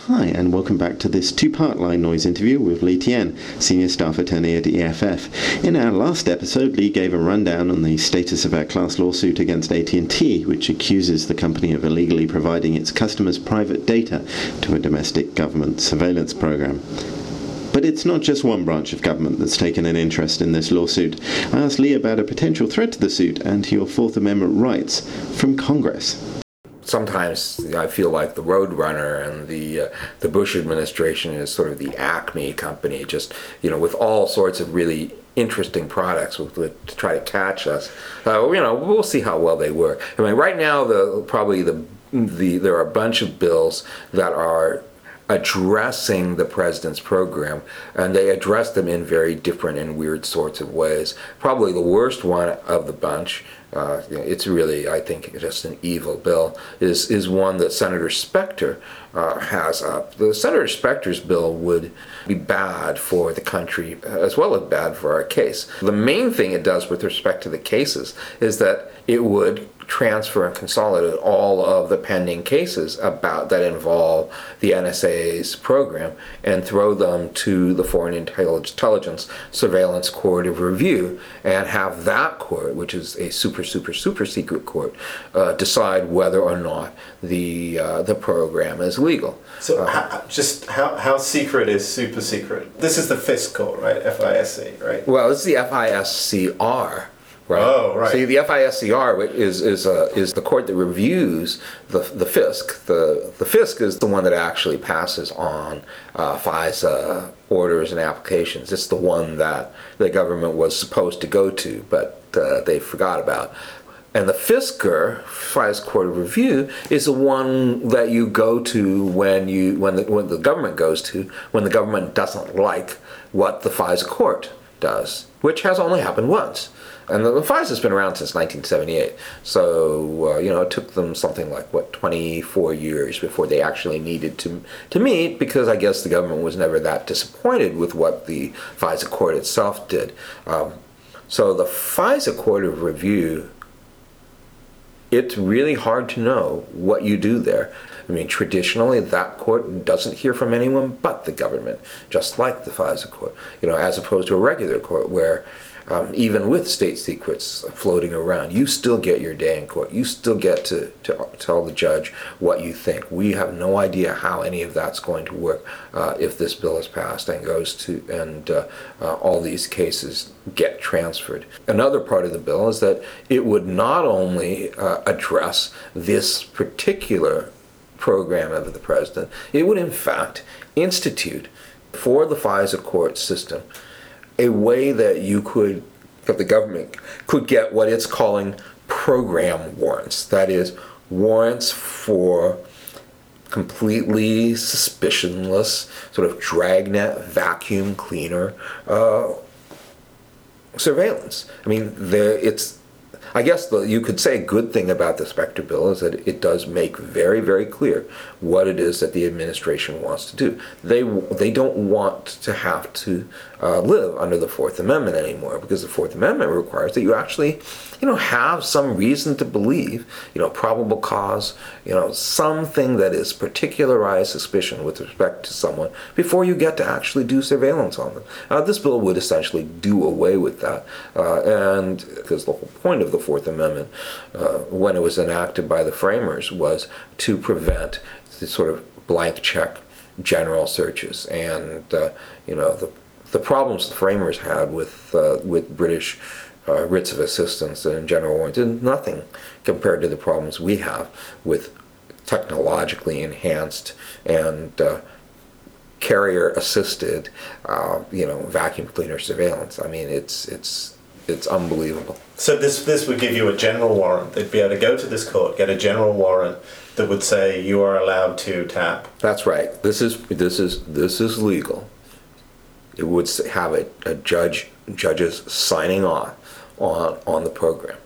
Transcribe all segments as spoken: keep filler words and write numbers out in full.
Hi, and welcome back to this two-part Line Noise interview with Lee Tien, Senior Staff Attorney at E F F. In our last episode, Lee gave a rundown on the status of our class lawsuit against A T and T, which accuses the company of illegally providing its customers' private data to a domestic government surveillance program. But it's not just one branch of government that's taken an interest in this lawsuit. I asked Lee about a potential threat to the suit and to your Fourth Amendment rights from Congress. Sometimes I feel like the Roadrunner and the uh, the Bush administration is sort of the Acme company, just, you know, with all sorts of really interesting products with, with, to try to catch us. Uh, you know, we'll see how well they work. I mean, right now, the probably the the there are a bunch of bills that are addressing the president's program, and they address them in very different and weird sorts of ways. Probably the worst one of the bunch, uh, you know, it's really, I think, just an evil bill, is is one that Senator Specter uh, has up. The Senator Specter's bill would be bad for the country as well as bad for our case. The main thing it does with respect to the cases is that it would transfer and consolidate all of the pending cases about that involve the N S A's program and throw them to the Foreign Intelligence Surveillance Court of Review and have that court, which is a super, super, super secret court, uh, decide whether or not the uh, the program is legal. So uh, how, just how, how secret is super secret? This is the FISC court, right? F I S C, right? Well, it's the F I S C R. Right. Oh, right. See, the F I S C R is is uh, is the court that reviews the the FISC. The the FISC is the one that actually passes on uh, FISA orders and applications. It's the one that the government was supposed to go to, but uh, they forgot about. And the FISCR, FISA Court of Review, is the one that you go to when you when the when the government goes to when the government doesn't like what the FISA court does, which has only happened once. And the, the FISA's been around since nineteen seventy-eight, so uh, you know, it took them something like what twenty-four years before they actually needed to to meet, because I guess the government was never that disappointed with what the FISA court itself did. Um, so the FISA Court of Review, it's really hard to know what you do there. I mean, traditionally, that court doesn't hear from anyone but the government, just like the FISA court, you know, as opposed to a regular court where Um, even with state secrets floating around, you still get your day in court. You still get to, to tell the judge what you think. We have no idea how any of that's going to work uh, if this bill is passed and goes to, and uh, uh, all these cases get transferred. Another part of the bill is that it would not only uh, address this particular program of the president, it would in fact institute for the FISA court system a way that you could, that the government could get what it's calling program warrants. That is, warrants for completely suspicionless, sort of dragnet, vacuum cleaner uh, surveillance. I mean, there, it's, I guess the, you could say a good thing about the Specter bill is that it does make very, very clear what it is that the administration wants to do. They they don't want to have to uh, live under the Fourth Amendment anymore, because the Fourth Amendment requires that you actually, you know, have some reason to believe, you know, probable cause, you know, something that is particularized suspicion with respect to someone before you get to actually do surveillance on them. Uh, this bill would essentially do away with that, uh, and because the whole point of the Fourth Amendment, uh, when it was enacted by the framers, was to prevent the sort of blank check general searches. And uh, you know, the the problems the framers had with uh, with British uh, writs of assistance and general warrants is nothing compared to the problems we have with technologically enhanced and uh, carrier-assisted, uh, you know, vacuum cleaner surveillance. I mean, it's it's it's unbelievable. So this this would give you a general warrant. They'd be able to go to this court, get a general warrant that would say you are allowed to tap. That's right. This is this is this is legal. It would have a, a judge judges signing off on on the program.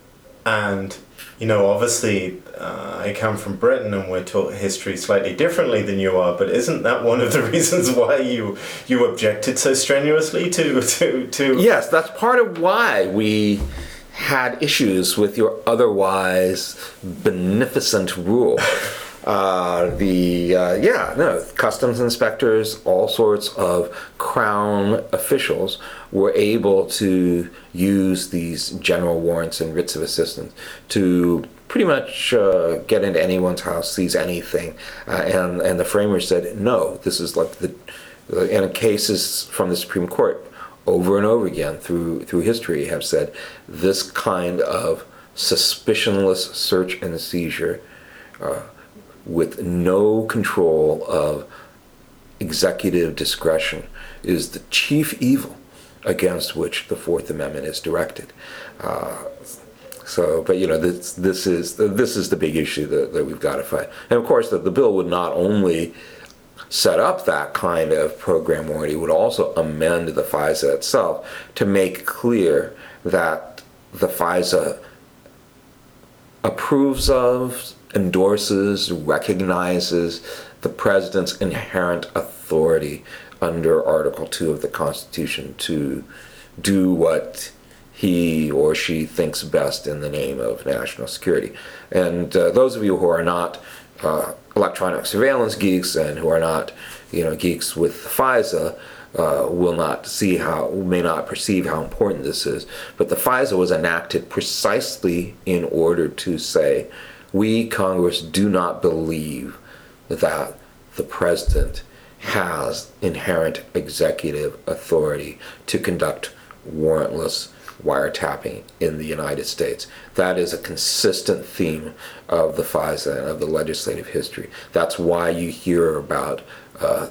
And you know, obviously, uh, I come from Britain, and we're taught history slightly differently than you are. But isn't that one of the reasons why you you objected so strenuously to to to? Yes, that's part of why we had issues with your otherwise beneficent rule. Uh, the uh, yeah, no, customs inspectors, all sorts of Crown officials were able to use these general warrants and writs of assistance to pretty much uh, get into anyone's house, seize anything, uh, and and the framers said no. This is like the and cases from the Supreme Court over and over again through through history have said this kind of suspicionless search and seizure uh, with no control of executive discretion is the chief evil against which the Fourth Amendment is directed. Uh, so, but you know, this this is this is the big issue that, that we've got to fight. And of course, the, the bill would not only set up that kind of program warranty, would also amend the FISA itself to make clear that the FISA approves of, endorses, recognizes the president's inherent authority under Article two of the Constitution to do what he or she thinks best in the name of national security. And uh, those of you who are not uh, electronic surveillance geeks and who are not, you know, geeks with FISA uh, will not see how, may not perceive how important this is. But the FISA was enacted precisely in order to say, we, Congress, do not believe that the president has inherent executive authority to conduct warrantless wiretapping in the United States. That is a consistent theme of the FISA and of the legislative history. That's why you hear about uh,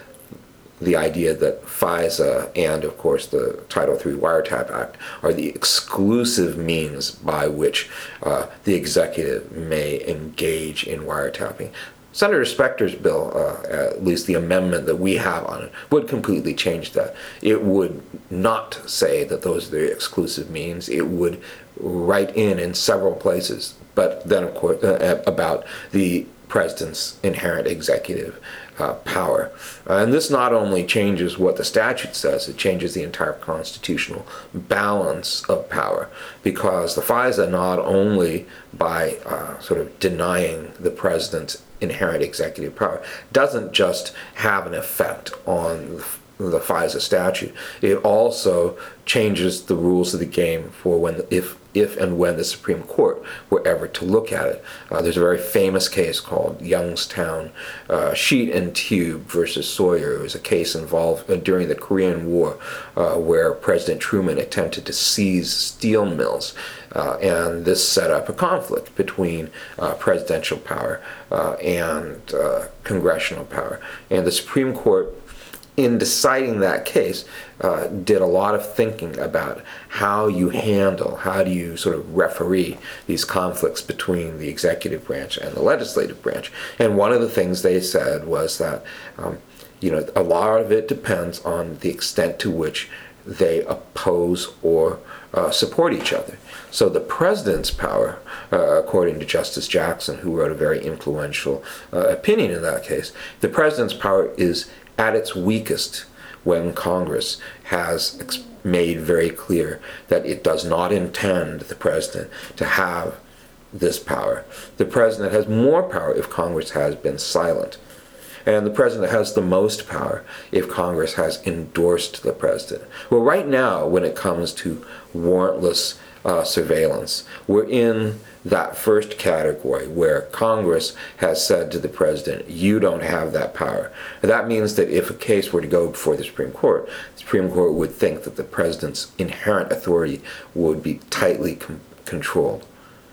the idea that FISA and, of course, the Title three Wiretap Act are the exclusive means by which uh, the executive may engage in wiretapping. Senator Specter's bill, uh, at least the amendment that we have on it, would completely change that. It would not say that those are the exclusive means. It would write in in several places, but then, of course, uh, about the president's inherent executive uh, power. Uh, and this not only changes what the statute says, it changes the entire constitutional balance of power, because the FISA not only by uh, sort of denying the president's inherent executive power doesn't just have an effect on the FISA statute, it also changes the rules of the game for when, if if and when the Supreme Court were ever to look at it. Uh, there's a very famous case called Youngstown uh, Sheet and Tube versus Sawyer. It was a case involved uh, during the Korean War uh, where President Truman attempted to seize steel mills, uh, and this set up a conflict between uh, presidential power uh, and uh, congressional power. And the Supreme Court, in deciding that case, uh, did a lot of thinking about how you handle, how do you sort of referee these conflicts between the executive branch and the legislative branch. And one of the things they said was that, um, you know, a lot of it depends on the extent to which they oppose or uh, support each other. So the president's power, uh, according to Justice Jackson, who wrote a very influential uh, opinion in that case, the president's power is at its weakest when Congress has ex- made very clear that it does not intend the president to have this power. The president has more power if Congress has been silent. And the president has the most power if Congress has endorsed the president. Well, right now, when it comes to warrantless uh, surveillance, we're in that first category where Congress has said to the president, you don't have that power. And that means that if a case were to go before the Supreme Court, the Supreme Court would think that the president's inherent authority would be tightly com- controlled.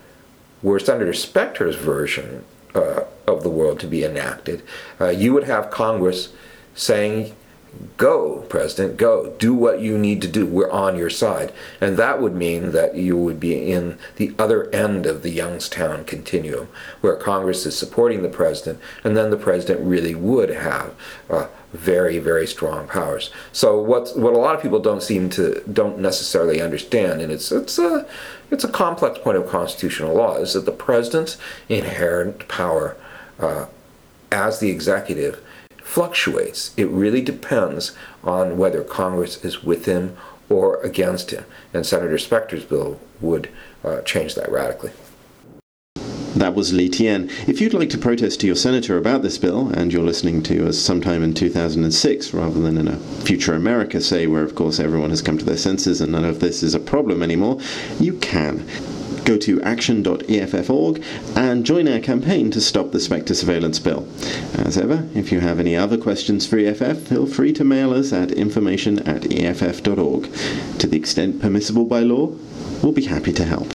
Were Senator Specter's version uh, of the world to be enacted, uh, you would have Congress saying, go, President, go. Do what you need to do. We're on your side. And that would mean that you would be in the other end of the Youngstown continuum, where Congress is supporting the president, and then the president really would have uh, very, very strong powers. So what what a lot of people don't seem to, don't necessarily understand, and it's it's a, it's a complex point of constitutional law, is that the president's inherent power uh, as the executive fluctuates. It really depends on whether Congress is with him or against him. And Senator Specter's bill would uh, change that radically. That was Lee Tien. If you'd like to protest to your senator about this bill, and you're listening to us sometime in two thousand six rather than in a future America, say, where of course everyone has come to their senses and none of this is a problem anymore, you can. Go to action dot E F F dot org and join our campaign to stop the Spectre surveillance bill. As ever, if you have any other questions for E F F, feel free to mail us at information at E F F dot org. To the extent permissible by law, we'll be happy to help.